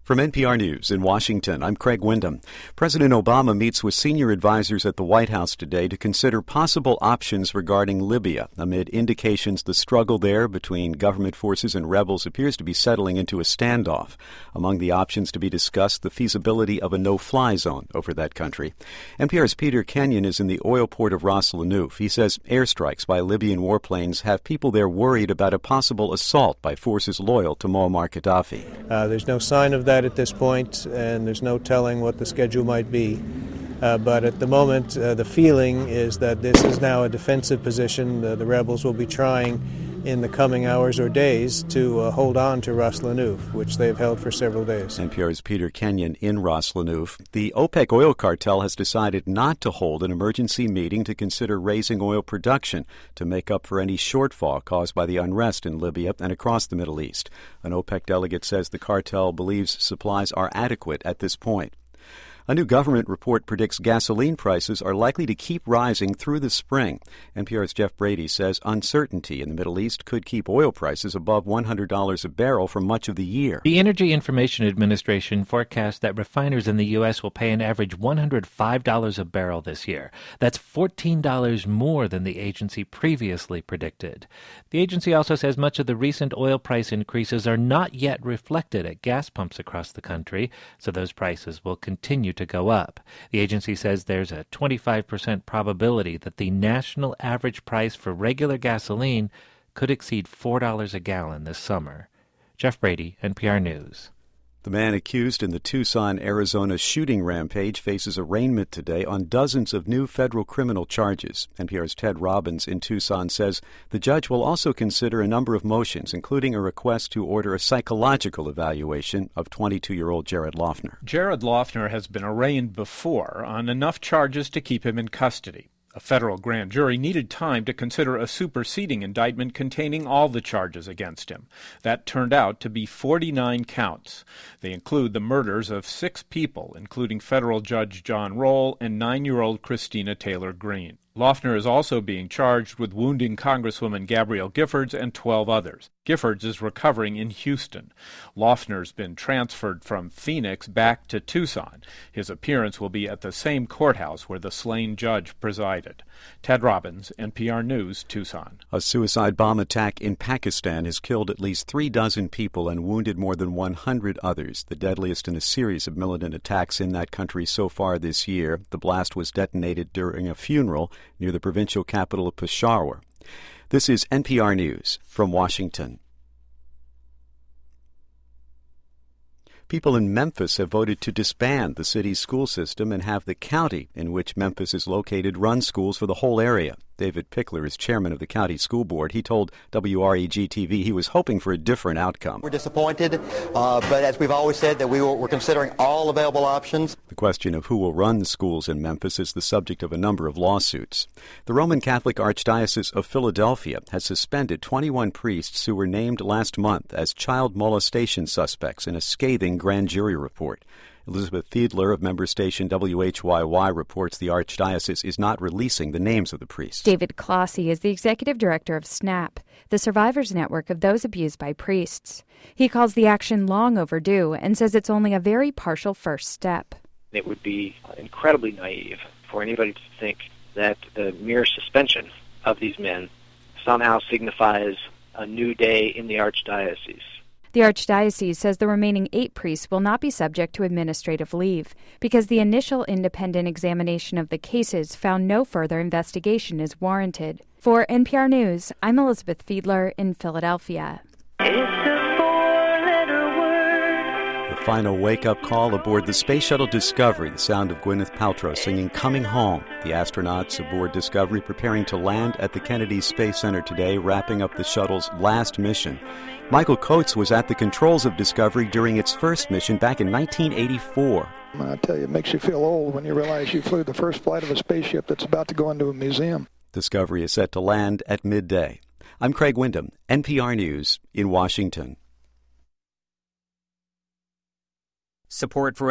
From NPR News in Washington, I'm Craig Windham. President Obama meets with senior advisors at the White House today to consider possible options regarding Libya, amid indications the struggle there between government forces and rebels appears to be settling into a standoff. Among the options to be discussed, the feasibility of a no-fly zone over that country. NPR's Peter Kenyon is in the oil port of Ras Lanuf. He says airstrikes by Libyan warplanes have people there worried about a possible assault by forces loyal to Muammar Gaddafi. There's no sign of that at this point, and there's no telling what the schedule might be. But at the moment, the feeling is that this is now a defensive position. The rebels will be trying in the coming hours or days to hold on to Ras Lanuf, which they've held for several days. NPR's Peter Kenyon in Ras Lanuf. The OPEC oil cartel has decided not to hold an emergency meeting to consider raising oil production to make up for any shortfall caused by the unrest in Libya and across the Middle East. An OPEC delegate says the cartel believes supplies are adequate at this point. A new government report predicts gasoline prices are likely to keep rising through the spring. NPR's Jeff Brady says uncertainty in the Middle East could keep oil prices above $100 a barrel for much of the year. The Energy Information Administration forecasts that refiners in the U.S. will pay an average $105 a barrel this year. That's $14 more than the agency previously predicted. The agency also says much of the recent oil price increases are not yet reflected at gas pumps across the country, so those prices will continue to go up. The agency says there's a 25% probability that the national average price for regular gasoline could exceed $4 a gallon this summer. Jeff Brady, NPR News. The man accused in the Tucson, Arizona shooting rampage faces arraignment today on dozens of new federal criminal charges. NPR's Ted Robbins in Tucson says the judge will also consider a number of motions, including a request to order a psychological evaluation of 22-year-old Jared Loughner. Jared Loughner has been arraigned before on enough charges to keep him in custody. A federal grand jury needed time to consider a superseding indictment containing all the charges against him. That turned out to be 49 counts. They include the murders of 6 people, including federal Judge John Roll and 9-year-old Christina Taylor Greene. Loughner is also being charged with wounding Congresswoman Gabrielle Giffords and 12 others. Giffords is recovering in Houston. Loughner's been transferred from Phoenix back to Tucson. His appearance will be at the same courthouse where the slain judge presided. Ted Robbins, NPR News, Tucson. A suicide bomb attack in Pakistan has killed at least 36 people and wounded more than 100 others, the deadliest in a series of militant attacks in that country so far this year. The blast was detonated during a funeral near the provincial capital of Peshawar. This is NPR News from Washington. People in Memphis have voted to disband the city's school system and have the county in which Memphis is located run schools for the whole area. David Pickler is chairman of the county school board. He told WREG-TV he was hoping for a different outcome. We're disappointed, but as we've always said, that we're considering all available options. The question of who will run the schools in Memphis is the subject of a number of lawsuits. The Roman Catholic Archdiocese of Philadelphia has suspended 21 priests who were named last month as child molestation suspects in a scathing grand jury report. Elizabeth Fiedler of member station WHYY reports the Archdiocese is not releasing the names of the priests. David Clossie is the executive director of SNAP, the survivors network of those abused by priests. He calls the action long overdue and says it's only a very partial first step. It would be incredibly naive for anybody to think that the mere suspension of these men somehow signifies a new day in the Archdiocese. The Archdiocese says the remaining 8 priests will not be subject to administrative leave because the initial independent examination of the cases found no further investigation is warranted. For NPR News, I'm Elizabeth Fiedler in Philadelphia. The final wake-up call aboard the Space Shuttle Discovery, the sound of Gwyneth Paltrow singing Coming Home. The astronauts aboard Discovery preparing to land at the Kennedy Space Center today, wrapping up the shuttle's last mission. Michael Coates was at the controls of Discovery during its first mission back in 1984. I tell you, it makes you feel old when you realize you flew the first flight of a spaceship that's about to go into a museum. Discovery is set to land at midday. I'm Craig Windham, NPR News in Washington. Support for